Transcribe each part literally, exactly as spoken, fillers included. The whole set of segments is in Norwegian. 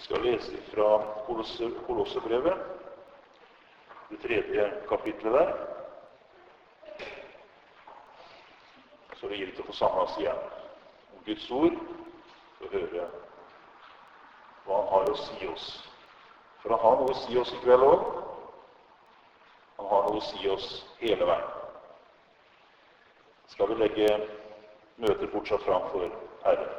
skal lese fra Kolossebrevet, det tredje kapitlet der. Så vi gir det til å få samle oss igjen om Guds ord, for å høre hva han har å si oss. For han har noe å si oss i kveld også. Han har noe å si oss hele veien. Skal vi legge møtet fortsatt framfor Herren.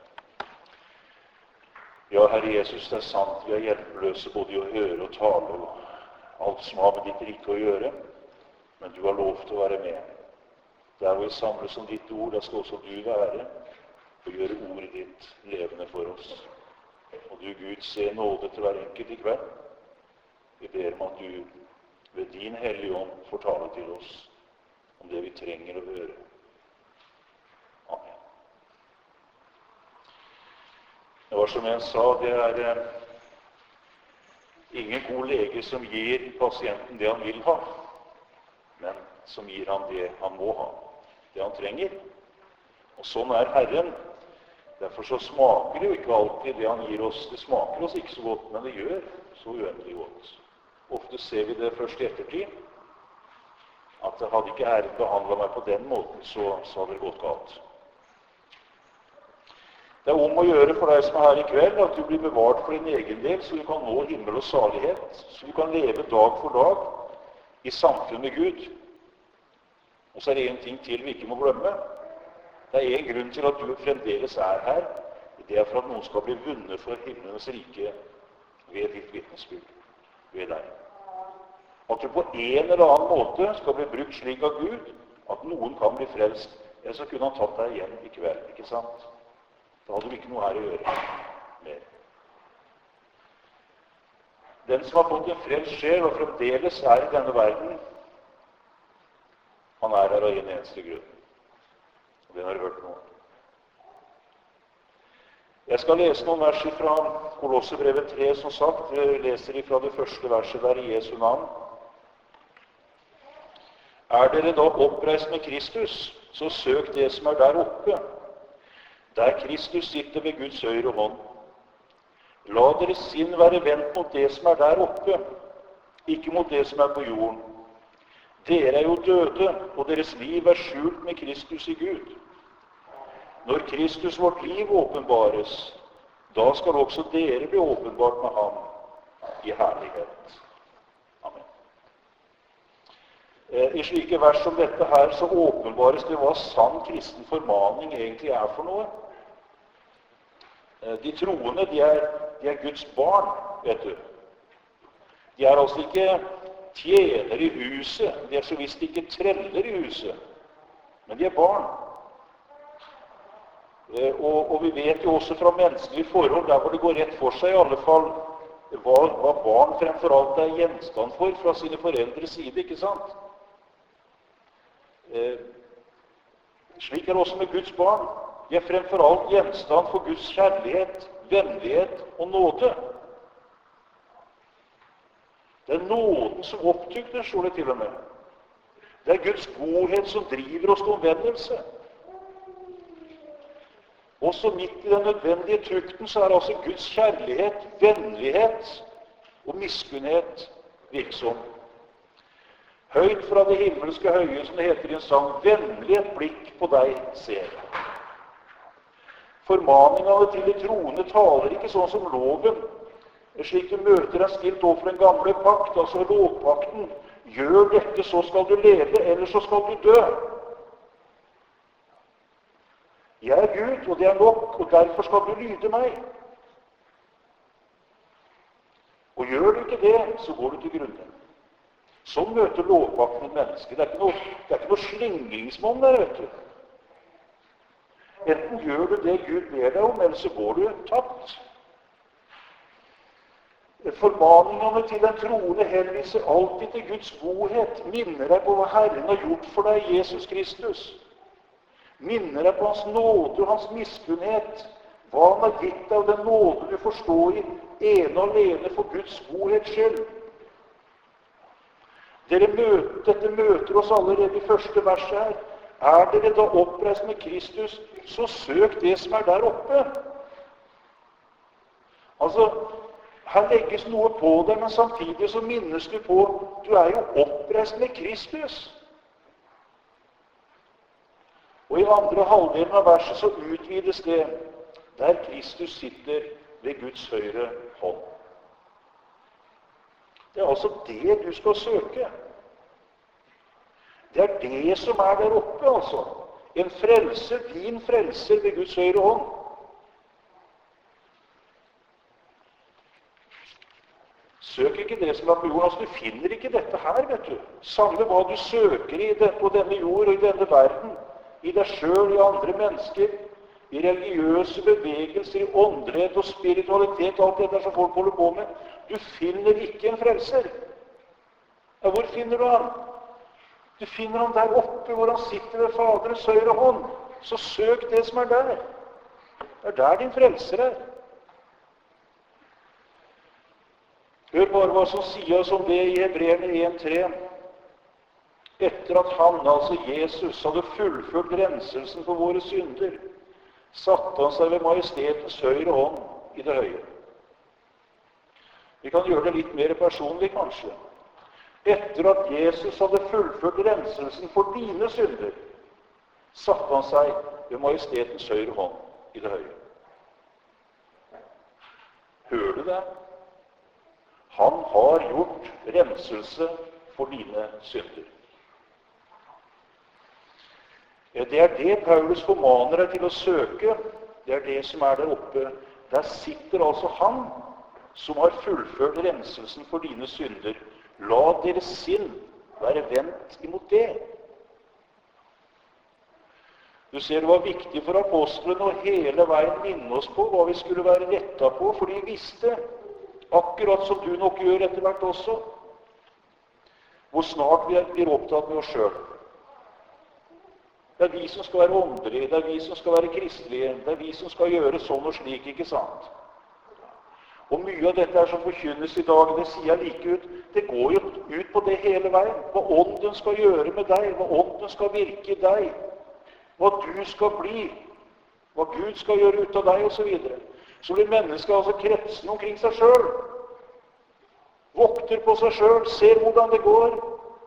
Ja, Herre Jesus, det er sant, vi er hjelpeløse både i å høre og tale og alt som har med ditt rike å gjøre, men du har lov til å være med. Der hvor vi samles om ditt ord, der skal også du være og gjøre ordet ditt levende for oss. Og du, Gud, se nåde til hver enkelt i kveld. Vi ber om at du ved din hellige ånd fortale til oss om det vi trenger å høre. Amen. Det var som en sa, det er eh, ingen god lege som gir pasienten det han vil ha, men som gir han det han må ha, det han trenger. Og sånn er Herren. Derfor så smaker det jo ikke alltid det han gir oss. Det smaker oss ikke så godt, men det gjør så uendelig godt. Ofte ser vi det først i ettertid, at hadde ikke Herren behandlet meg på den måten, så, så hadde det gått galt. Det er om å gjøre for deg som er her i kveld, at du blir bevart for din egen del, så du kan nå himmel og salighet, så du kan leve dag for dag i samfunn med Gud. Og så er det en ting til vi ikke må glemme. Det er en grunn til at du fremdeles er her. Det er for at noen skal bli vunnet for himmelens rike ved ditt vitnesbyrd, ved deg. At du på en eller annen måte skal bli brukt slik av Gud, at noen kan bli frelst. Eller så kunne han tatt deg igjen i kveld, ikke sant? Da hadde du ikke noe her å gjøre mer. Den som har fått en frelst sjel og fremdeles er i denne verden, han er her av en eneste grunn. Og den har du hørt nå. Jeg skal lese noen verser fra Kolossebrevet tre, som sagt. Jeg leser fra det første verset der i Jesu navn. Er dere da oppreist med Kristus, så søk det som er der oppe, der Kristus sitter ved Guds høyre hånd. La deres sinn være vendt mot det som er der oppe, ikke mot det som er på jorden. Dere er jo døde, og deres liv er skjult med Kristus i Gud. Når Kristus vårt liv åpenbares, da skal også dere bli åpenbart med ham i herlighet. Amen. I slike vers som dette her, så åpenbares det hva sann kristen formaning egentlig er for noe. De troende, de er, de er Guds barn, vet du. De er altså ikke tjenere i huset, de er så visst ikke treller i huset, men de er barn. Og, og vi vet jo også fra menneskelige forhold, der hvor det går rett for seg i alle fall, hva, hva barn fremfor alt er gjenstand for fra sine foreldres side, ikke sant? Eh, slik er det også med Guds barn. De er fremfor alt gjenstand for Guds kjærlighet, vennlighet og nåde. Det er nåden som opptykter, står det til og med. Det er Guds godhet som driver oss til omvendelse. Også midt i den nødvendige tukten så er altså Guds kjærlighet, vennlighet og miskunnhet virksom. Høyt fra det himmelske høye, som det heter i en sang, vennlig et blikk på deg ser. Formaningene til de troende taler ikke sånn som loven, slik du møter er stilt overfor den gamle pakt, altså lovpakten. Gjør dette, så skal du leve, eller så skal du dø. Jeg er Gud, og det er nok, og derfor skal du lyde meg. Og gjør du ikke det, så går du til grunne. Sånn møter lovpakten et menneske. Det er ikke noe, det er ikke noe slingringsmonn der, vet du. Enten gjør du det Gud ber deg om, eller så går du tapt. Formaningene til den troende henviser alltid til Guds godhet, minner deg på hva Herren har gjort for deg, Jesus Kristus. Minner deg på hans nåde og hans miskunnhet, hva han har gitt deg, og den nåde du forstår i, ene og alene for Guds godhet selv. Dere møter, dette møter oss allerede i første verset her. Er dere da oppreist med Kristus, så søk det som er der oppe. Altså, Her legges noe på deg, men samtidig så minnes du på du er jo oppreist med Kristus. Og i andre halvdelen av verset så utvides det der Kristus sitter ved Guds høyre hånd. Det er altså det du skal søke. Det er det som er der oppe, altså. En frelser, din frelser ved Guds høyre hånd. Søk ikke det som er på jorden. Altså, du finner ikke dette her, vet du. Samme hva du søker i det, på denne jord og i denne verden. I deg selv, i andre mennesker, i religiøse bevegelser, i åndelighet og spiritualitet, alt det der som folk holder på med. Du finner ikke en frelser. Ja, hvor finner du han? Du finner han der oppe, hvor han sitter ved Faderens høyre hånd. Så søk det som er der. Det er der din frelser er. Hør bare hva som sies om det i Hebreerne en tre. Etter at han, altså Jesus, hadde fullført renselsen for våre synder, satte han seg ved majestetens høyre hånd i det høye. Vi kan gjøre det litt mer personlig, kanskje. Etter at Jesus hadde fullført renselsen for dine synder, satte han seg ved majestetens høyre hånd i det høye. Hører du det? Han har gjort renselse for dine synder. Det er det Paulus formaner deg til å søke. Det er det som er der oppe. Der sitter altså han som har fullført renselsen for dine synder. La deres sinn være vendt imot det. Du ser det var viktig for apostlene å hele veien minne oss på hva vi skulle være retta på, for de visste, akkurat som du nok gjør etter hvert også, hvor snart vi blir opptatt med oss selv. Det er vi som skal være åndelige, det er vi som skal være kristelige, det er vi som skal gjøre sånn og slik, ikke sant? Og mye av dette er som forkynnes i dag, det sier jeg like ut, det går jo ut på det hele veien. Hva ånden skal gjøre med deg, hva ånden skal virke i deg, hva du skal bli, hva Gud skal gjøre ut av deg, og så videre. Så blir mennesket altså kretsen omkring seg selv, vokter på seg selv, ser hvordan det går.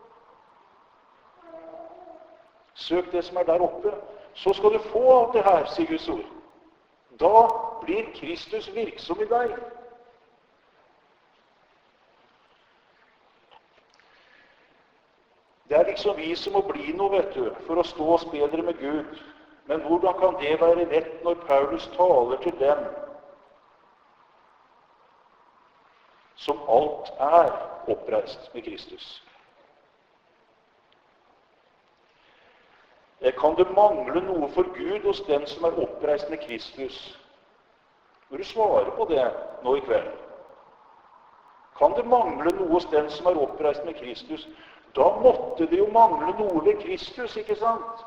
Søk det som er der oppe, så skal du få alt det her, sier Guds ord. Da blir Kristus virksom i deg. Det er liksom vi som må bli noe, vet du, for å stå oss bedre med Gud. Men hvordan kan det være rett når Paulus taler til dem som alt er oppreist med Kristus? Kan det mangle noe for Gud hos den som er oppreist med Kristus? Når du svarer på det nå i kveld, kan det mangle noe hos den som er oppreist med Kristus? Da måtte det jo mangle noe ved Kristus, ikke sant?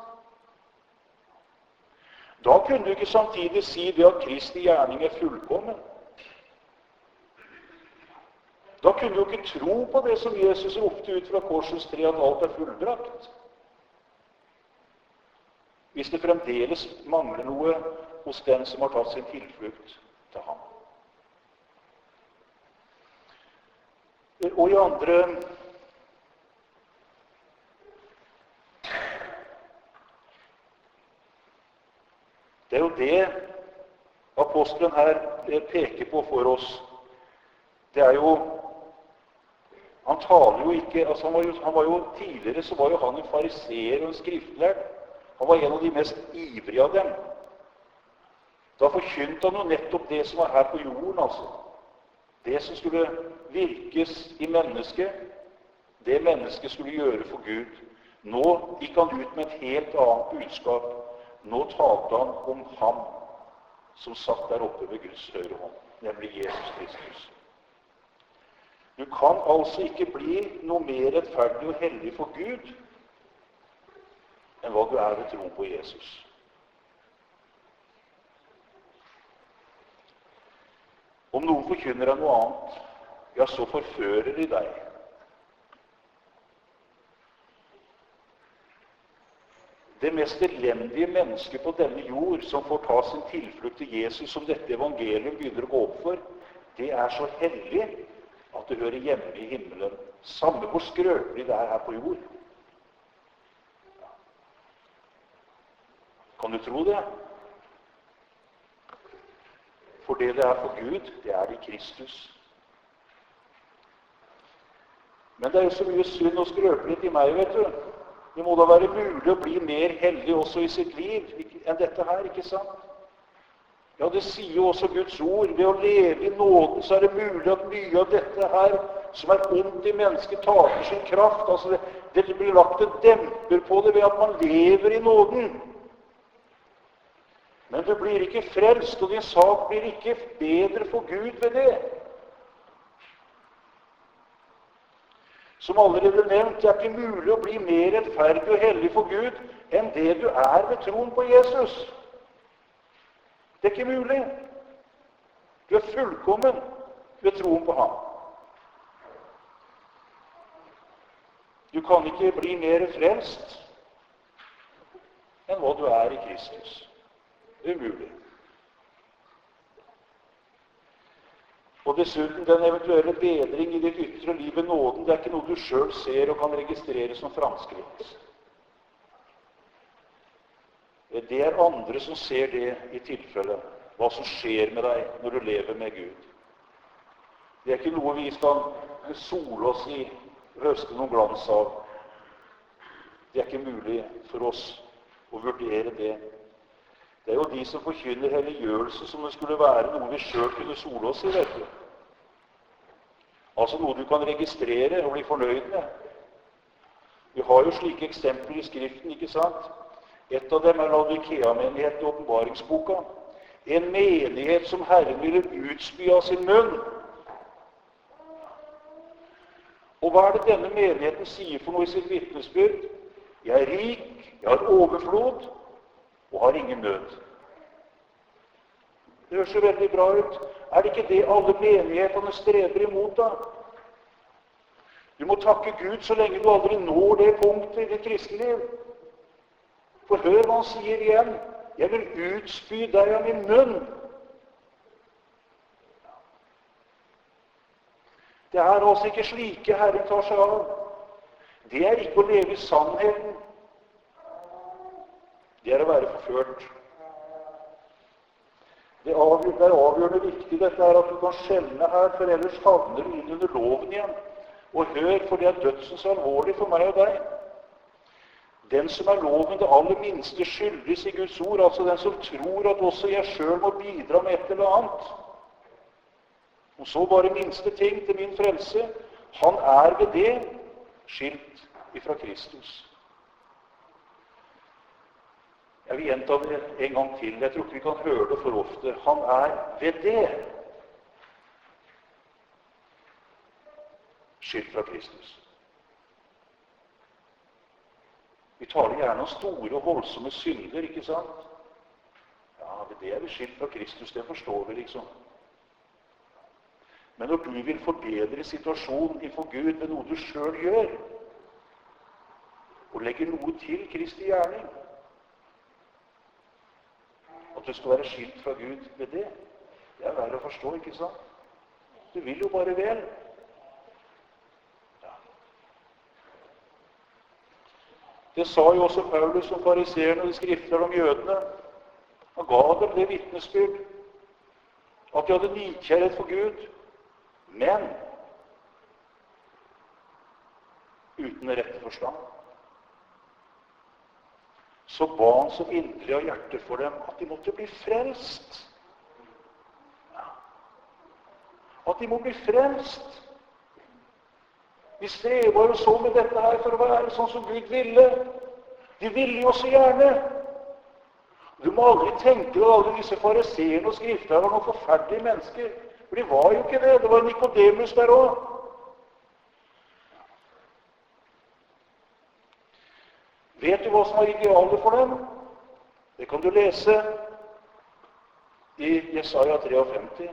Da kunne du ikke samtidig si det at Kristi gjerning er fullkommen. Da kunne du ikke tro på det som Jesus ropte ut fra korsets tre, at alt er fullbrakt. Hvis det fremdeles mangler noe hos den som har tatt sin tilflukt til ham. Og i andre Det er jo det apostelen her peker på for oss. Det er jo Han taler jo ikke altså han, var jo, han var jo Tidligere så var jo han en fariseer og en skriftlærd. Han var en av de mest ivrige av dem. Da forkynte han jo nettopp det som var her på jorden, altså. Det som skulle virkes i mennesket, det mennesket skulle gjøre for Gud. Nå gikk han ut med et helt annet budskap. Nå talte han om ham som satt der oppe ved Guds høyre hånd, nemlig Jesus Kristus. Du kan altså ikke bli noe mer rettferdig og hellig for Gud enn hva du er ved tro på Jesus. Om noen forkynner deg noe annet, ja, så forfører de deg. Det mest elendige mennesket på denne jord som får ta sin tilflukt til Jesus, som dette evangelium begynner å gå opp for, det er så hellig at det hører hjemme i himmelen. Samme hvor skrøpelig det er her på jord. Kan du tro det? For det det er for Gud, det er i Kristus. Men det er jo så mye synd og skrøpelighet i meg, vet du. Det må da være mulig å bli mer heldig også i sitt liv enn dette her, ikke sant? Ja, det sier jo også Guds ord. Ved å leve i nåden så er det mulig at mye av dette her, som er ondt i mennesket, taper sin kraft. Altså, det, det blir lagt en demper på det ved at man lever i nåden. Men du blir ikke frelst, og din sak blir ikke bedre for Gud ved det. Som allerede nevnt, det er ikke mulig å bli mer rettferdig og hellig for Gud enn det du er ved troen på Jesus. Det er ikke mulig. Du er fullkommen ved troen på ham. Du kan ikke bli mer frelst enn hva du er i Kristus. Det er umulig. Og dessuten, den eventuelle bedring i ditt ytre liv ved nåden, det er ikke noe du selv ser og kan registrere som framskritt. Det er andre som ser det i tilfelle, hva som skjer med deg når du lever med Gud. Det er ikke noe vi skal sole oss i, høste noen glans av. Det er ikke mulig for oss å vurdere det. Det er jo de som forkynner helliggjørelse som det skulle være noe vi selv kunne sole oss i, vet du. Altså noe du kan registrere og bli fornøyd med. Vi har jo slike eksempler i Skriften, ikke sant? Et av dem er Laodikea-menigheten i åpenbaringsboka. En menighet som Herren ville utspy av sin munn. Og hva er det denne menigheten sier for noe i sitt vitnesbyrd? Jeg er rik, jeg har overflod, og har ingen nød. Det høres jo veldig bra ut. Er det ikke det alle menighetene streber imot, da? Du må takke Gud så lenge du aldri når det punktet i ditt kristeliv. For hør hva han sier igjen. Jeg vil utspy deg av min munn. Det er altså ikke slike Herren tar seg av. Det er ikke å leve i sannheten. Det er å være forført. Det er avgjørende viktig dette er at du kan skjelne her, for ellers havner du inn under loven igjen. Og hør, for det er dødsens alvorlig for meg og deg. Den som er loven det aller minste skyldes i Guds ord, altså den som tror at også jeg selv må bidra med et eller annet, og så bare minste ting til min frelse, han er ved det skilt ifra Kristus. Jeg vil gjenta det en gang til. Jeg tror ikke vi kan høre det for ofte. Han er ved det skilt fra Kristus. Vi taler gjerne om store og voldsomme synder, ikke sant? Ja, ved det er vi skilt fra Kristus, det forstår vi liksom. Men når du vil forbedre situasjonen innenfor Gud ved noe du selv gjør, og legger noe til Kristi gjerning, at du skal være skilt fra Gud ved det, det er verre å forstå, ikke sant? Du vil jo bare vel. Ja. Det sa jo også Paulus som fariseerne og de skrifter om jødene. Han ga dem det vitnesbyrd, at de hadde nidkjærlighet for Gud, men uten rette forstand. Så ba han så inderlig av hjertet for dem at de måtte bli frelst. Ja. At de må bli frelst. Vi strever jo så med dette her for å være sånn som Gud ville. De ville jo så gjerne. Du må aldri tenke at alle disse fariseerne og skrifterne var noen forferdelige mennesker. For de var jo ikke det. Det var Nikodemus der også. Vet du hva som var idealet for dem? Det kan du lese i Jesaja femtitre.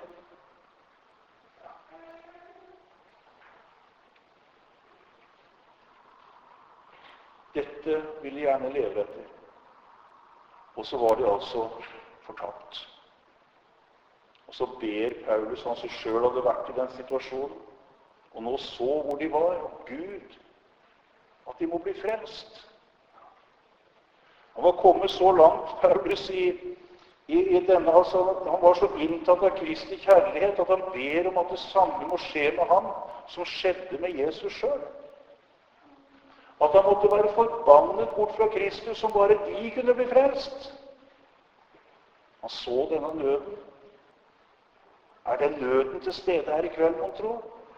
Dette ville de gjerne leve etter. Og så var de altså fortapt. Og så ber Paulus, han som selv hadde vært i den situasjonen, og nå så hvor de var, og Gud, at de må bli frelst. Han var kommet så langt, Paulus, i, i, i denne, altså, han var så inntatt av Kristi kjærlighet, at han ber om at det samme må skje med ham, som skjedde med Jesus selv. At han måtte være forbannet bort fra Kristus, som bare de kunne bli frelst. Han så denne nøden. Er den nøden til stede her i kveld, mon tro?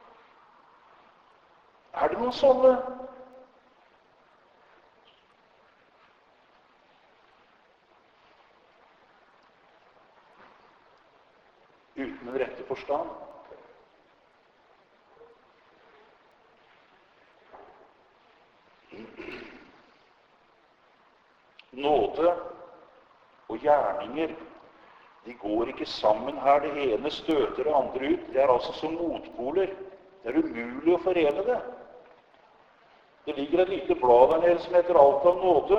Er det noen sånne? Uten den rette forstand. Nåde og gjerninger, de går ikke sammen her. Det ene støter det andre ut. Det er altså som motpoler. Det er umulig å forene det. Det ligger et lite blad der nede som heter Alt av nåde.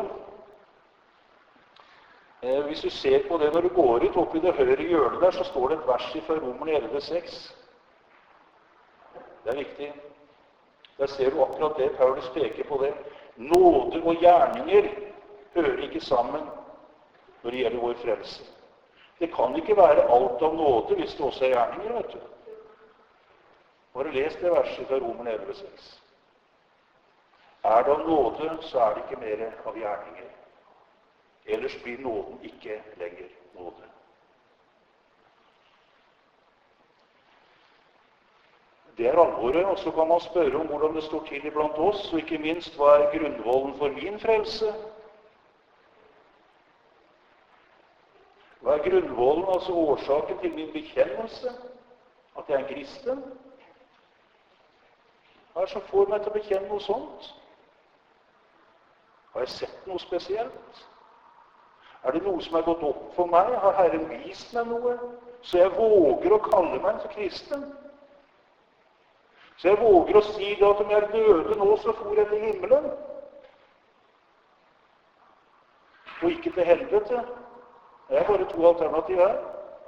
Eh, hvis du ser på det når du går ut, oppe i det høyre hjørnet der, så står det et vers fra Romerne elleve seks. Det er viktig. Der ser du akkurat det. Paulus peker på det. Nåde og gjerninger hører ikke sammen når det gjelder vår frelse. Det kan ikke være alt av nåde hvis det også er gjerninger, vet du. Bare les det verset fra Romerne elleve seks. Er det av nåde, så er det ikke mer av gjerninger. Ellers blir nåden ikke lenger nåde. Det er alvoret, og så kan man spørre om hvordan det står til iblant oss, og ikke minst hva er grunnvollen for min frelse. Hva er grunnvollen, altså årsaken til min bekjennelse? At jeg er en kristen? Hva er det som får meg til å bekjenne noe sånt? Har jeg sett noe spesielt? Er det noe som er gått opp for meg? Har Herren vist meg noe? Så jeg våger å kalle meg for kristen? Så jeg våger å si det at om jeg døde nå, så for jeg til himmelen? Og ikke til helvete? Det er bare to alternativer her.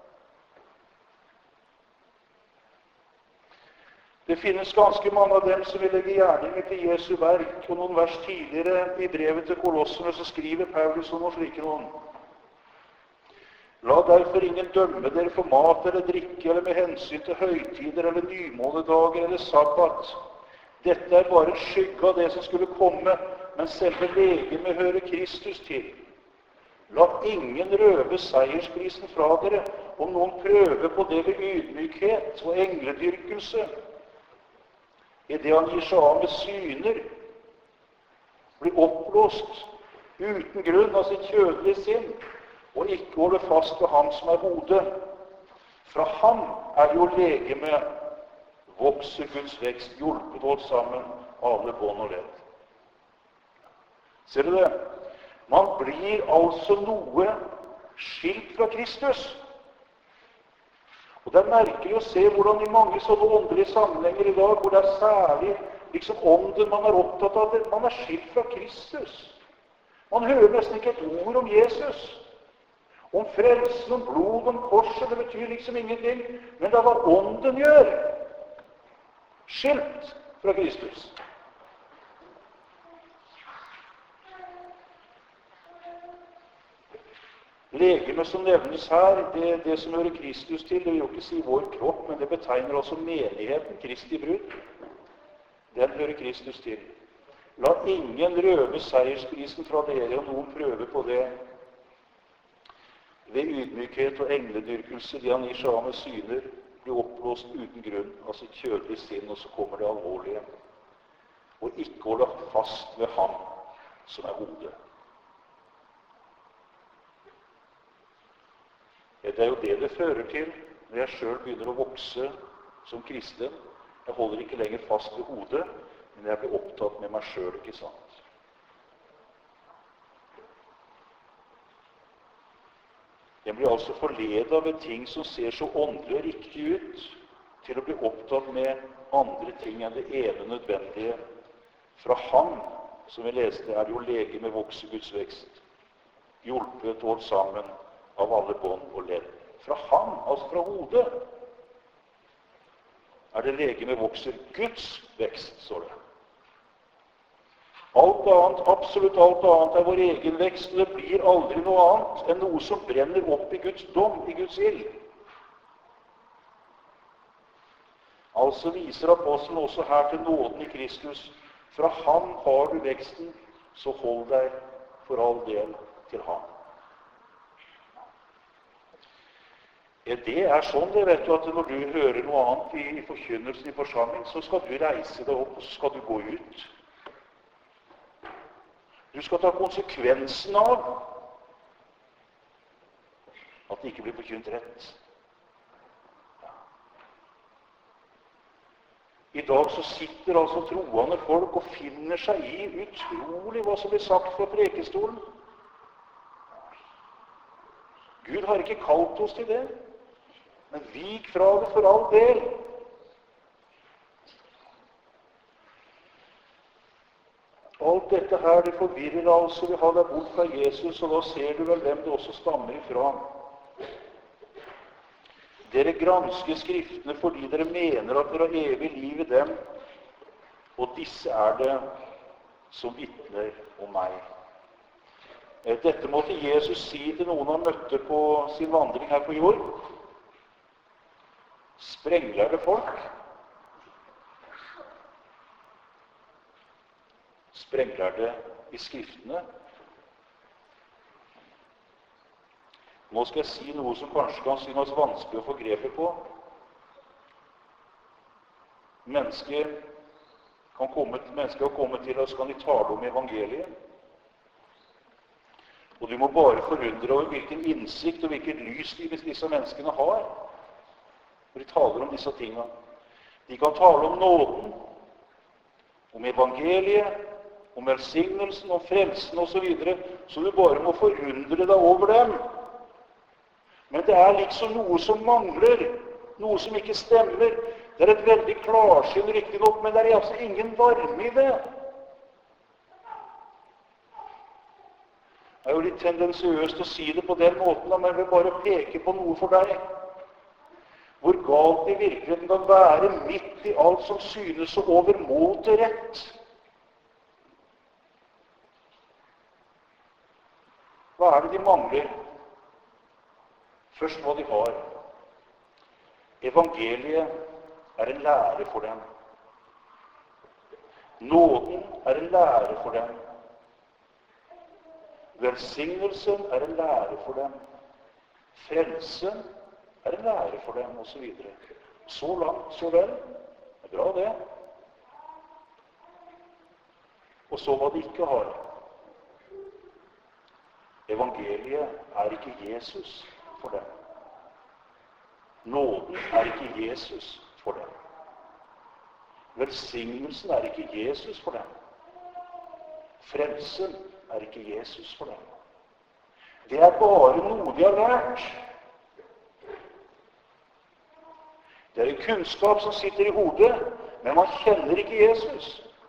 Det finnes ganske mange av dem som vil legge gjerninger til Jesu verk, og noen vers tidligere i brevet til Kolosserne så skriver Paulus om noe slike noen. La derfor ingen dømme dere for mat eller drikke, eller med hensyn til høytider, eller nymånedager, eller sabbat. Dette er bare en skygge av det som skulle komme, men selve legemet hører Kristus til. La ingen røve seiersprisen fra dere, om noen prøver på det ved ydmykhet og engledyrkelse. I det han gir seg av med syner, blir oppblåst uten grunn av sitt kjødelige sinn, og ikke holde fast ved ham som er hodet. Fra ham er jo legeme, vokser Guds vekst, hjulpet holdt sammen, alle bånd og ledd. Ser du det? Man blir altså noe skilt fra Kristus. Og det er merkelig å se hvordan i mange sånne åndelige sammenhenger i dag, hvor det er særlig liksom ånden man er opptatt av, det, man er skilt fra Kristus. Man hører nesten ikke et ord om Jesus. Om frelsen, om blod, om korset, det betyr liksom ingenting. Men det er hva ånden gjør. Skilt fra Kristus. Legeme som nevnes her, det, det som hører Kristus til, det vil jo ikke si vår kropp, men det betegner altså menigheten, Kristi brud. Den hører Kristus til. La ingen røve seiersprisen fra dere, og noen prøve på det ved ydmykhet og engledyrkelse, det han gir seg av med syner, blir oppblåst uten grunn av sitt kjødelige sinn, og så kommer det alvorlige. Og ikke holde fast ved ham som er hodet. Det er jo det det fører til når jeg selv begynner å vokse som kristen. Jeg holder ikke lenger fast ved hodet, men jeg blir opptatt med meg selv, ikke sant? Jeg blir altså forledet ved ting som ser så åndelig og riktig ut, til å bli opptatt med andre ting enn det ene nødvendige. Fra ham, som vi leste, er det jo lege med vokser Guds vekst, hjulpet og holdt sammen av alle bånd og ledd. fra ham, altså fra hodet, er det legemet vokser. Guds vekst, står det. Alt annet, absolutt alt annet, er vår egen vekst, og det blir aldri noe annet enn noe som brenner opp i Guds dom, i Guds ild. Altså viser apostelen også her til nåden i Kristus. Fra ham har du veksten, så hold deg for all del til ham. Ja, det er sånn, det vet du, at når du hører noe annet i, i forkynnelsen i forsamling, så skal du reise deg opp, og så skal du gå ut. Du skal ta konsekvensen av at det ikke blir forkynt rett. I dag så sitter altså troende folk og finner seg i utrolig hva som blir sagt fra prekestolen. Gud har ikke kalt oss til det, men vik fra det for all del. Alt dette her, det forvirrer altså. Vi har deg bort fra Jesus, og da ser du vel hvem det også stammer ifra. Dere gransker Skriftene fordi dere mener at dere har evig liv i dem, og disse er det som vitner om meg. Dette måtte Jesus si til noen han møtte på sin vandring her på jord. Sprenglærde folk. Sprenglærde i Skriftene. Nå skal jeg si noe som kanskje kan synes vanskelig å få grepet på. Mennesker kan komme, mennesker har kommet til oss, kan de tale om evangeliet. Og du må bare forundre over hvilken innsikt og hvilket lys disse menneskene har når de taler om disse tingene. De kan tale om nåden, om evangeliet, om velsignelsen, om frelsen og så videre, så du bare må forundre deg over dem. Men det er liksom noe som mangler, noe som ikke stemmer. Det er et veldig klarsyn, riktig nok, men det er altså ingen varme i det. Det er jo litt tendensiøst å si det på den måten, men jeg vil bare peke på noe for deg. Hvor galt i virkeligheten kan være midt i alt som synes så overmåte rett. Hva er det de mangler? Først hva de har. Evangeliet er en lære for dem. Nåden er en lære for dem. Velsignelsen er en lære for dem. Frelsen er en lære for dem, og så videre. Så langt, så vel. Det er bra, det. Og så hva de ikke har. Evangeliet er ikke Jesus for dem. Nåden er ikke Jesus for dem. Velsignelsen er ikke Jesus for dem. Frelsen er ikke Jesus for dem. Det er bare noe de har lært. Det er en kunnskap som sitter i hodet, men man kjenner ikke Jesus.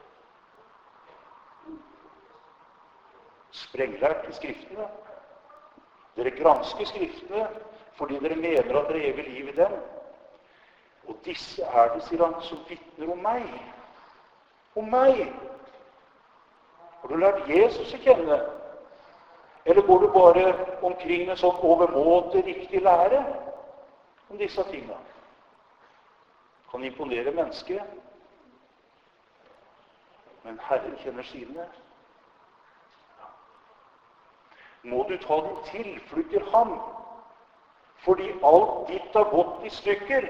Sprenglært i Skriftene. Dere gransker Skriftene fordi dere mener at dere er evig liv i dem. Og disse er det, sier han, som vitner om meg. Om meg. Har du lært Jesus å kjenne? Eller går du bare omkring med sånn overmåte riktig lære om disse tingene? Kan imponere mennesket, men Herren kjenner sine. Må du ta din tilflukt til ham, fordi alt ditt har gått i stykker.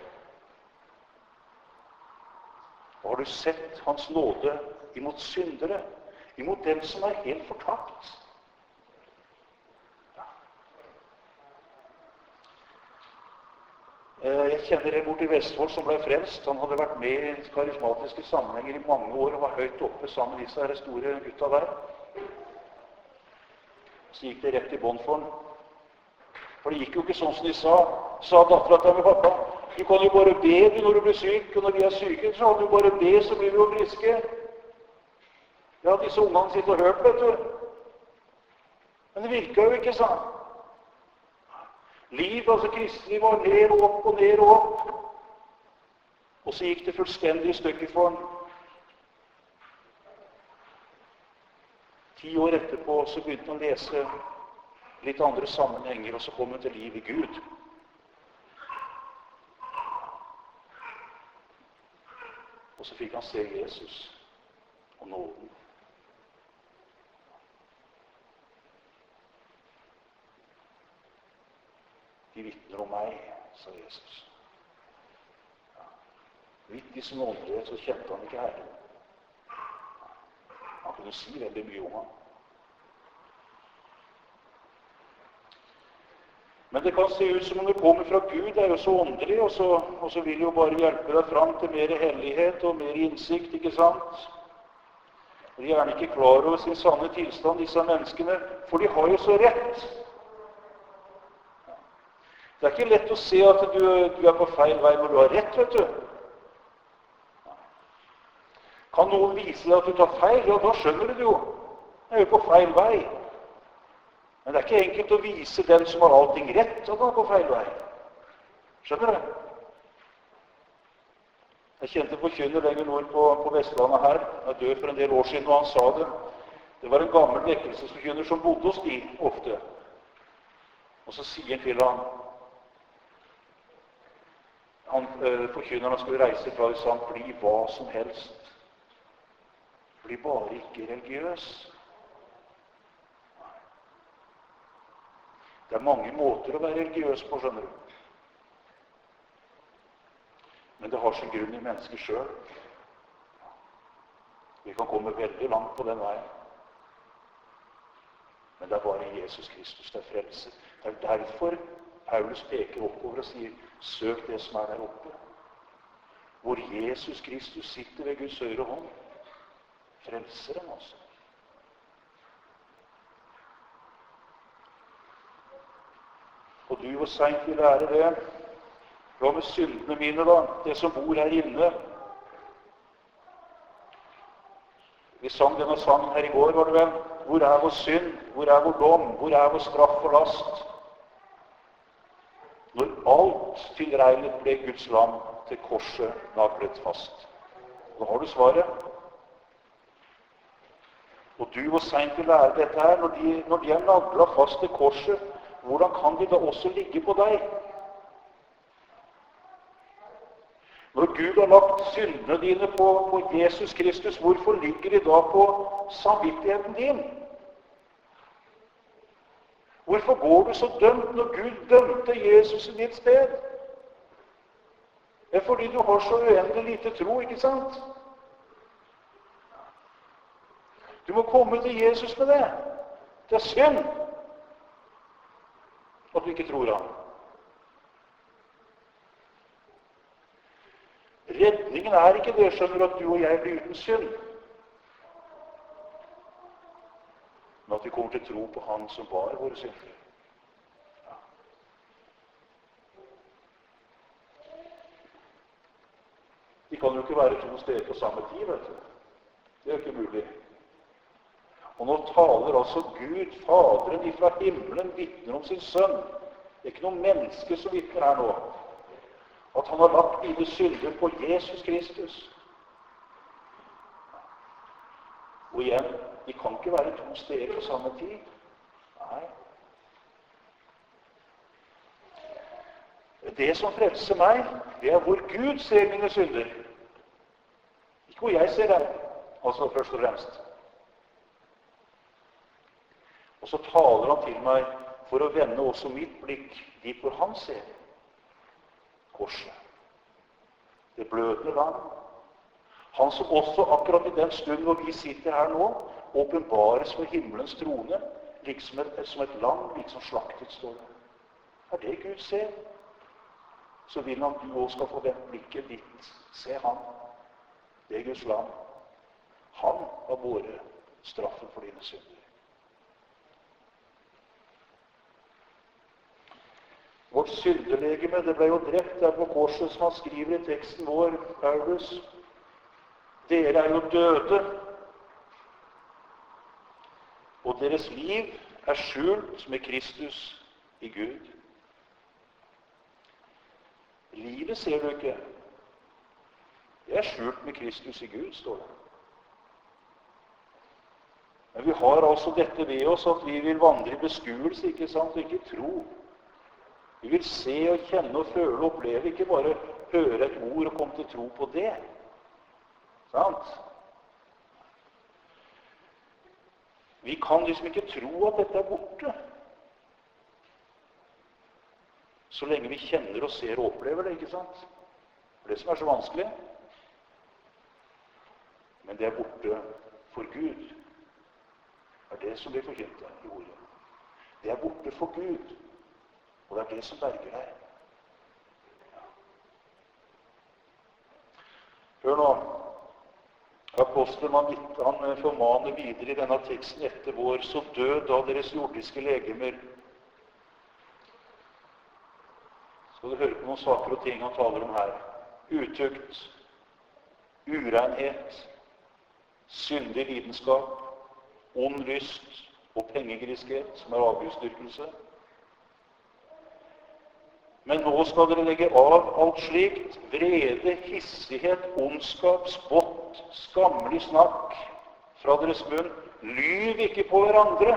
Og har du sett hans nåde imot syndere, imot dem som er helt fortapt? Jeg kjenner en bort i Vestfold som ble frelst. Han hadde vært med i karismatiske sammenhenger i mange år og var høyt oppe sammen med disse her store gutta der. Så gikk det rett i bånd for han. For det gikk jo ikke sånn som de sa. Sa datteren til med pappa, du kan jo bare be du når du blir syk, og når vi er syke, så kan du bare be, så blir vi jo friske. Ja, disse ungene sitter og hørt, vet du. Men det virker jo ikke, sa han. Liv, altså kristelig, var ned og opp og ned og opp. Og så gikk det fullstendig i stykker for han. Ti år etterpå så begynte han å lese litt andre sammenhenger, og så kom han til liv i Gud. Og så fikk han se Jesus og nåden. De vitner om meg, sa Jesus. Ja. Midt i sin åndelighet så kjente han ikke Herren. Han kunne si veldig mye om ham. Men det kan se ut som om det kommer fra Gud, det er jo så åndelig, og så, og så vil jo bare hjelpe deg fram til mer hellighet og mer innsikt, ikke sant? Og de er gjerne ikke klar over sin sanne tilstand, disse menneskene, for de har jo så rett. Det er ikke lett å se at du, du er på feil vei når du har rett, vet du. Kan noen vise deg at du tar feil? Ja, da skjønner du det jo. Jeg er jo på feil vei. Men det er ikke enkelt å vise den som har allting rett, at han er på feil vei. Skjønner du? Jeg kjente forkynner lenger nord på, på Vestlandet her. Jeg er død for en del år siden, og han sa det. Det var en gammel vekkelsesforkynner som bodde hos de ofte. Og så sier han til ham, han, øh, forkynneren skulle reise fra det, sa han, bli hva som helst. Bli bare ikke religiøs. Det er mange måter å være religiøs på, skjønner du. Men det har sin grunn i mennesket selv. Vi kan komme veldig langt på den veien. Men det er bare Jesus Kristus, det er frelse. Det er derfor Paulus peker oppover og sier, søk det som er der oppe. Hvor Jesus Kristus sitter ved Guds høyre hånd. Frelseren, altså. Og du, hvor sent vil lære det? Hva med syndene mine, da? Det som bor her inne. Vi sang denne sangen her i går, var det vel? Hvor er vår synd? Hvor er vår dom? Hvor er vår straff og last? Når alt tilregnet ble Guds lam til korset naglet fast. Da har du svaret. Og du, hvor sent vil lære dette her, når de, når de er naglet fast til korset, hvordan kan de da også ligge på deg? Når Gud har lagt syndene dine på, på Jesus Kristus, hvorfor ligger de da på samvittigheten din? Hvorfor går du så dømt når Gud dømte Jesus i ditt sted? Det er fordi du har så uendelig lite tro, ikke sant? Du må komme til Jesus med det. Det er synd at du ikke tror ham. Redningen er ikke det, skjønner, at du og jeg blir uten synd. Men at vi kommer til tro på Han som bar våre synder. Ja. De kan jo ikke være to steder på samme tid, vet du. Det er jo ikke mulig. Og nå taler altså Gud, Faderen ifra himmelen, vitner om sin sønn. Det er ikke noen menneske som vitner her nå. At han har lagt dine synder på Jesus Kristus. Og igjen, de kan ikke være to steder på samme tid. Nei. Det som frelser meg, det er hvor Gud ser mine synder. Ikke hvor jeg ser dem, altså først og fremst. Og så taler han til meg for å vende også mitt blikk dit hvor han ser korset. Det blødende lam. Han som også akkurat i den stund hvor vi sitter her nå, åpenbares for himmelens trone, liksom et, som et lam, liksom slaktet står det. Er det Gud ser? Så vil han du også skal få vendt blikket ditt. Se han. Det er Guds lam. Han har båret straffen for dine synder. Vårt syndelegeme, det ble jo drept der på korset, som han skriver i teksten vår, Paulus. Dere er jo døde, og deres liv er skjult med Kristus i Gud. Livet ser du ikke. Det er skjult med Kristus i Gud, står det. Men vi har altså dette ved oss at vi vil vandre i beskuelse, ikke sant, og ikke tro. Vi vil se og kjenne og føle og oppleve, ikke bare høre et ord og komme til tro på det. Sant? Vi kan liksom ikke tro at dette er borte, så lenge vi kjenner og ser og opplever det, ikke sant? Det er det som er så vanskelig. Men det er borte for Gud. Det er det som blir forkynt i ordet. Det er borte for Gud, og det er det som berger deg. Hør nå. Apostelen han, han formaner videre i denne teksten etter vår, så død av deres jordiske legemer. Skal du høre på noen saker og ting han taler om her. Utukt, urenhet, syndig lidenskap, ond lyst og pengegriskhet, som er avgudsdyrkelse. Men nå skal dere legge av alt slikt, vrede, hissighet, ondskap, spott, skammelig snakk fra deres munn. Lyv ikke på hverandre.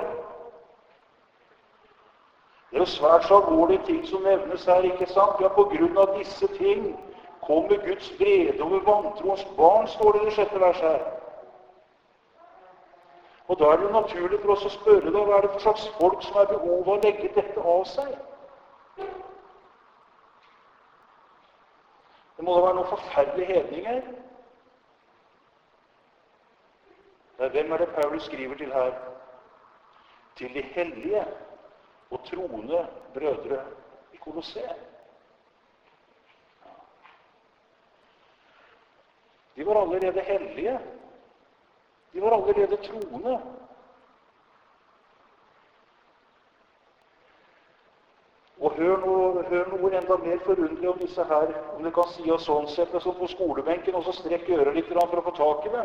Det er jo svært så alvorlige ting som nevnes her, ikke sant? Ja, på grunn av disse ting kommer Guds vrede over vantroens barn, står det i det sjette verset her. Og da er det jo naturlig for oss å spørre da, hva er det for slags folk som er behov av å legge dette av seg? Det må da være noen forferdelige hedninger. Nei, hvem er det Paulus skriver til her? Til de hellige og troende brødre i Kolosse. De var allerede hellige. De var allerede troende. Og hør noe, hør noe enda mer forunderlig om disse her, om det kan si av sånn sett, som på skolebenken, og så strekk øret litt for å få tak i dem.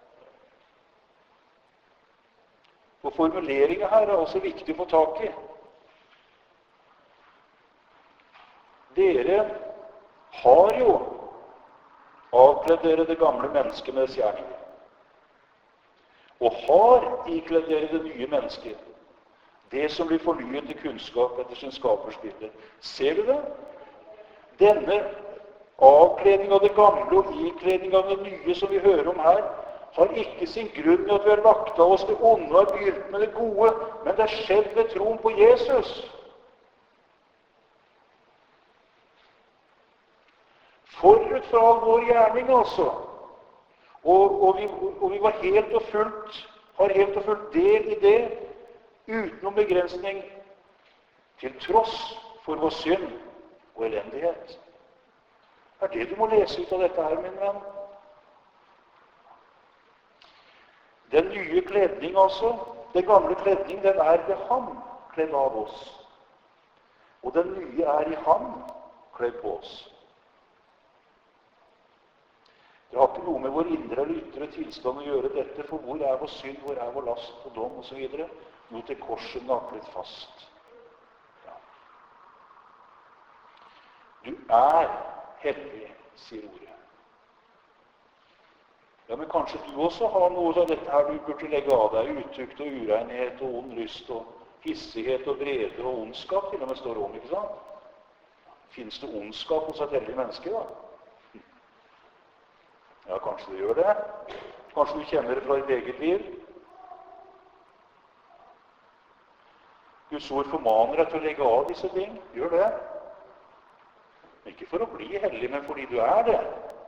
For formuleringen her er også viktig å få tak i. Dere har jo avkledd dere det gamle mennesket med dets gjerninger, og har ikledd dere det nye mennesket, det som blir fornyet til kunnskap etter sin skapersbilde. Ser du det? Denne avkledning av det gamle og ikledning av det nye som vi hører om her, har ikke sin grunn i at vi har lagt av oss det onde og har begynt med det gode, men det er skjedd ved troen på Jesus. Forut fra all vår gjerning, altså. Og, og, vi, og vi var helt og fullt, har helt og fullt del i det, utenom begrensning, til tross for vår synd og elendighet. Det er det du må lese ut av dette her, min venn. Den nye kledning, altså, den gamle kledning, den er ved ham kledd av oss. Og den nye er i ham kledd på oss. Det har ikke noe med vår indre eller ytre tilstand å gjøre dette, for hvor er vår synd, hvor er vår last og dom, og så videre. Jo, til korset naklet fast. Ja. Du er hellig, sier ordet. Ja, men kanskje du også har noe av dette her du burde legge av deg. Utukt og urenhet og ond lyst og hissighet og vrede og ondskap, til og med står det om, ikke sant? Finnes det ondskap hos et hellig menneske, da? Ja, kanskje du gjør det. Kanskje du kjenner det fra ditt eget liv. Guds ord formaner deg til å legge av disse ting. Gjør det. Ikke for å bli hellig, men fordi du er det.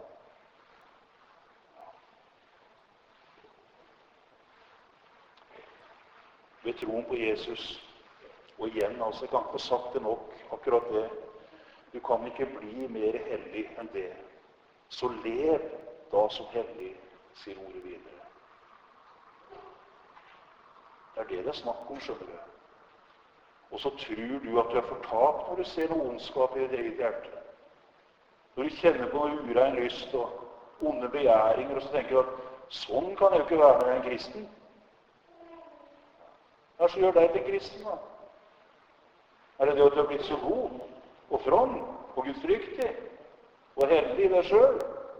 Ved troen på Jesus. Og igjen, altså, jeg kan ikke få sagt det nok, akkurat det. Du kan ikke bli mer hellig enn det. Så lev da som hellig, sier ordet videre. Det er det det er snakk om, skjønner du. Og så tror du at du er fortapt når du ser noe ondskap i ditt eget hjerte. Når du kjenner på noe urein lyst og onde begjæringer, og så tenker du at sånn kan jeg jo ikke være når jeg er en kristen. Hva er det som gjør deg til en kristen, da? Er det det at du har blitt så god og from og gudfryktig? og hellig i deg selv.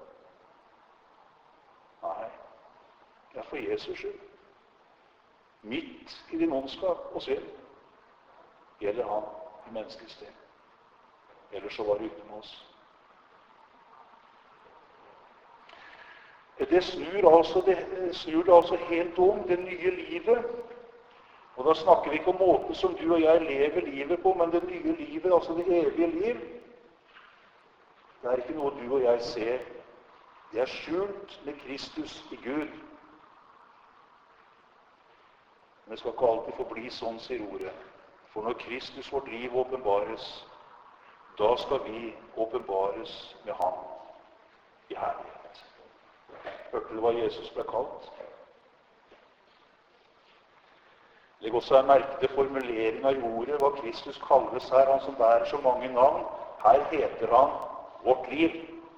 Nei, det er for Jesus skyld. Midt i din ondskap og synd gjelder han i menneskets sted. Ellers så var det uten oss. Det snur, altså, det snur det altså helt om, det nye livet. Og da snakker vi ikke om måten som du og jeg lever livet på, men det nye livet, altså det evige liv. Det er ikke noe du og jeg ser. Det er skjult med Kristus i Gud. Men det skal ikke alltid få bli sånn, sier ordet. For når Kristus vårt liv åpenbares, da skal vi åpenbares med ham i herlighet. Hørte du hva Jesus ble kalt? Legg også en merke til formuleringen i ordet, hva Kristus kalles her, han som bærer så mange navn. Her heter han vårt liv.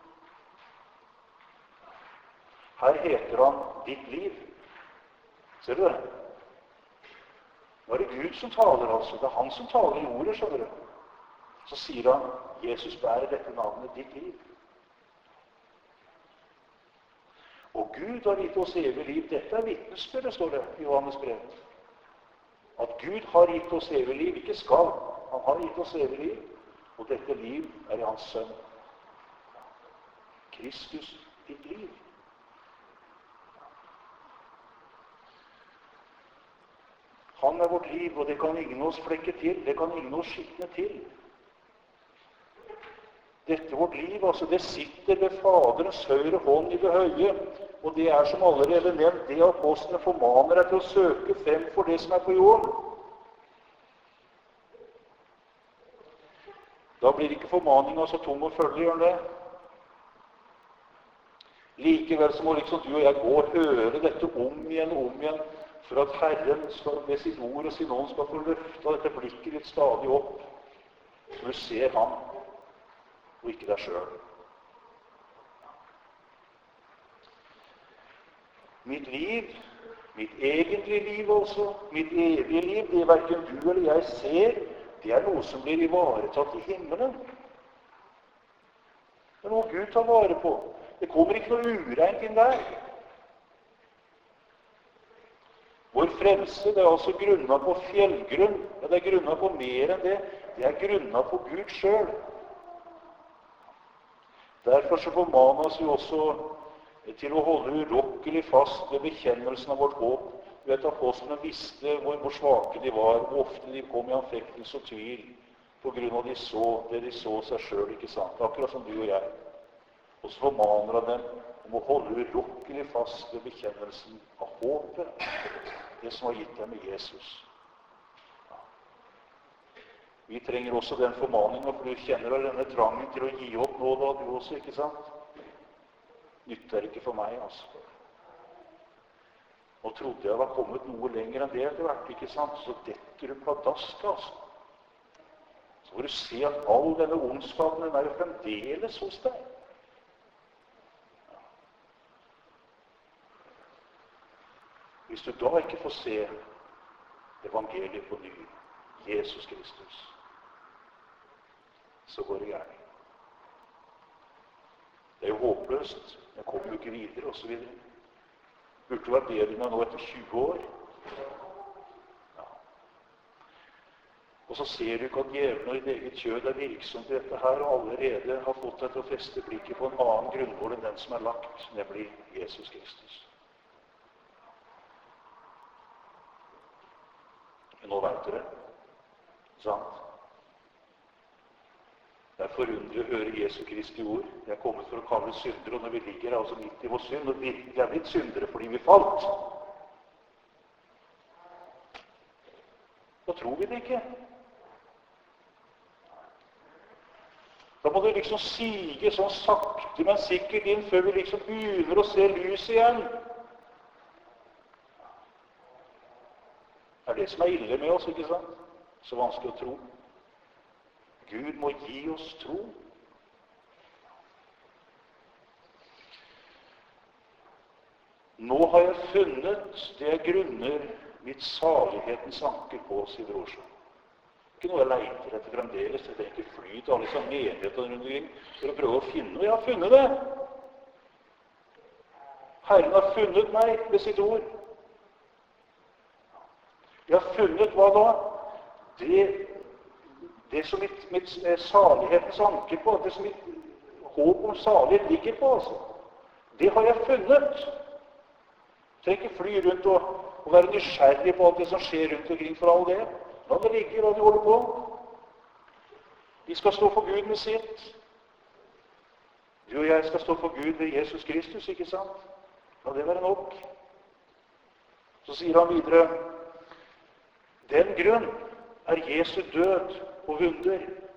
Her heter han ditt liv. Ser du det? Nå er det Gud som taler, altså. Det er han som taler i ordet, skjønner du. Så sier han, Jesus bærer dette navnet ditt liv. Og Gud har gitt oss evig liv. Dette er vitnesbyrdet, står det i Johannes brev. At Gud har gitt oss evig liv, ikke skal. Han har gitt oss evig liv, og dette liv er i hans sønn. Kristus, ditt liv. Han er vårt liv, og det kan ingen av oss flekke til. Det kan ingen av oss skitne til. Dette vårt liv, altså, det sitter ved Faderens høyre hånd i det høye, og det er som allerede nevnt, det apostlene formaner deg til å søke frem for det som er på jorden. Da blir ikke formaningen så tung å følge, gjør det? Likevel så må liksom du og jeg gå og høre dette om igjen og om igjen, for at Herren skal, med sitt ord og sin ånd skal få løfte dette blikket litt stadig opp, så du ser ham, og ikke deg selv. Mitt liv, mitt egentlige liv altså, mitt evige liv, det hverken du eller jeg ser, det er noe som blir ivaretatt i himmelen. Det er noe Gud tar vare på. Det kommer ikke noe ureint inn der. Vår frelse, det er altså grunnet på fjellgrunn. Ja, det er grunnet på mer enn det. Det er grunnet på Gud selv. Derfor så formaner oss jo også til å holde urokkelig fast ved bekjennelsen av vårt håp. Du vet, apostlene visste hvor, hvor svake de var, hvor ofte de kom i anfektelse og tvil, på grunn av de så, det de så seg selv, ikke sant? Akkurat som du og jeg. Og så formaner han dem om å holde urokkelig fast ved bekjennelsen av håpet, det som har gitt dem i Jesus. Ja. Vi trenger også den formaningen, for du kjenner vel denne trangen til å gi opp nå, da, du også, ikke sant? Nytter ikke for meg, altså. Nå trodde jeg var kommet noe lenger enn det etter hvert, ikke sant? Så detter du pladask, altså. Så får du se at all denne ondskapen, den er jo fremdeles hos deg. Hvis du da ikke får se evangeliet på ny, Jesus Kristus, så går det gærent. Det er jo håpløst. Jeg kommer jo ikke videre, og så videre. Burde vært bedre nå etter tjue år. Ja. Og så ser du ikke at djevelen og ditt eget kjød er virksomt i dette her, og allerede har fått deg til å feste blikket på en annen grunnvoll enn den som er lagt, nemlig Jesus Kristus. Men nå vet dere, sant? Det er forundret å høre Jesu Kristi ord. Jeg er kommet for å kalle syndere, og når vi ligger altså midt i vår synd, og virkelig er blitt syndere fordi vi falt, da tror vi det ikke. Da må det liksom sige sånn sakte, men sikkert inn, før vi liksom begynner å se lys igjen. Det er det som er ille med oss, ikke sant? Så vanskelig å tro. Gud må gi oss tro. Nå har jeg funnet det jeg grunner mitt salighetens anker på, sier brorsan. ikke noe jeg leiter etter fremdeles. Jeg trenger ikke fly til alle som menigheter rundt omkring for å prøve å finne noe. Jeg har funnet det. Herren har funnet meg ved sitt ord. Jeg har funnet hva da? Det, det som mitt, mitt salighetens anker på, det som mitt håp om salighet ligger på, altså. Det har jeg funnet. Jeg trenger ikke fly rundt og, og være nysgjerrig på alt det som skjer rundt omkring for all det. La det ligge, la det holde på. Vi skal stå for Gud med sitt. Du og jeg skal stå for Gud ved Jesus Kristus, ikke sant? La det være nok. Så sier han videre, den grunn er Jesu død og vunder,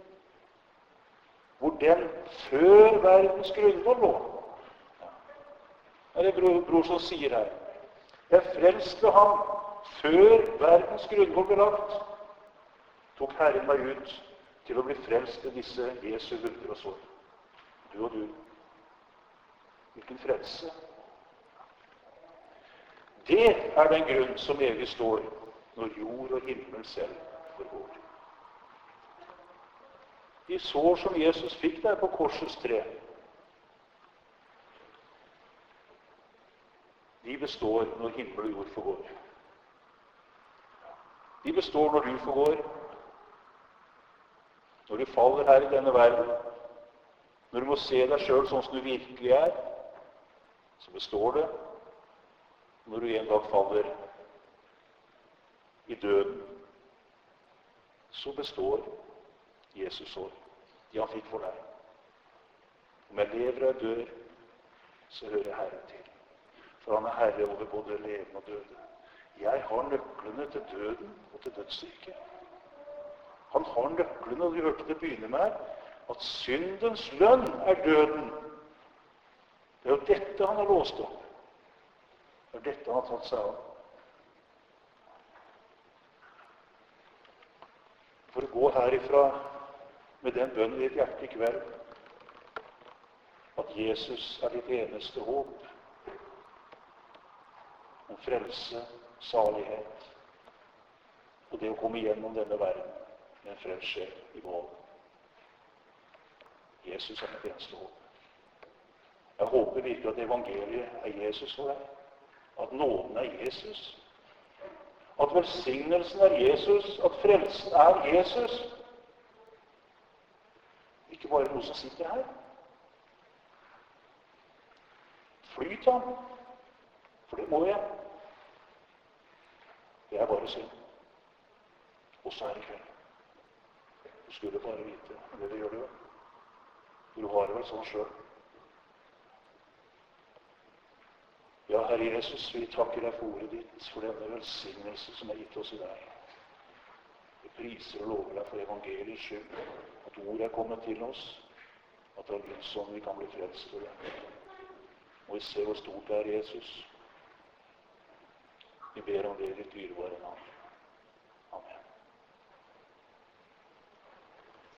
hvor den før verdens grunnvoll lå. Det er det bror, bror som sier her. Jeg frelste ham før verdens grunnvoll ble lagt. Tok Herren meg ut til å bli frelst til disse Jesu vunder og sår. Du og du. Hvilken frelse. Det er den grunn som evig står når jord og himmel selv forgår. De sår som Jesus fikk der på korsets tre, de består når himmel og jord forgår. De består når du forgår, når du faller her i denne verden, når du må se deg selv sånn som du virkelig er, så består det. Når du en dag faller i døden, så består Jesus år. Det han fikk for deg. Om jeg lever og dør, så hører jeg Herren til. For han er Herre over både levende og døde. Jeg har nøklene til døden og til dødsriket. Han har nøklene, og du hørte det begynne med her, at syndens lønn er døden. Det er jo dette han har låst opp. Det er dette han har tatt seg av. For å gå herifra med den bønnen i ditt hjerte i kveld, at Jesus er ditt eneste håp om frelse, salighet, og det å komme gjennom denne verden med en frelst sjel i mål. Jesus er ditt eneste håp. Jeg håper virkelig at evangeliet er Jesus for deg, at nåden er Jesus, at velsignelsen er Jesus, at frelsen er Jesus. Ikke bare noe som sitter her. Fly til ham, for det må jeg. Det er bare synd. Også her i kveld. Du skulle bare vite, men det gjør du jo. Du har det vel sånn selv. Ja, Herre Jesus, vi takker deg for ordet ditt, for denne velsignelse som er gitt oss i deg. Vi priser og lover deg for evangeliets skyld, at ordet er kommet til oss, at det er Guds ånd vi kan bli frelst for det. Og vi ser hvor stort det er, Jesus. Vi ber om det i ditt dyrebare navn.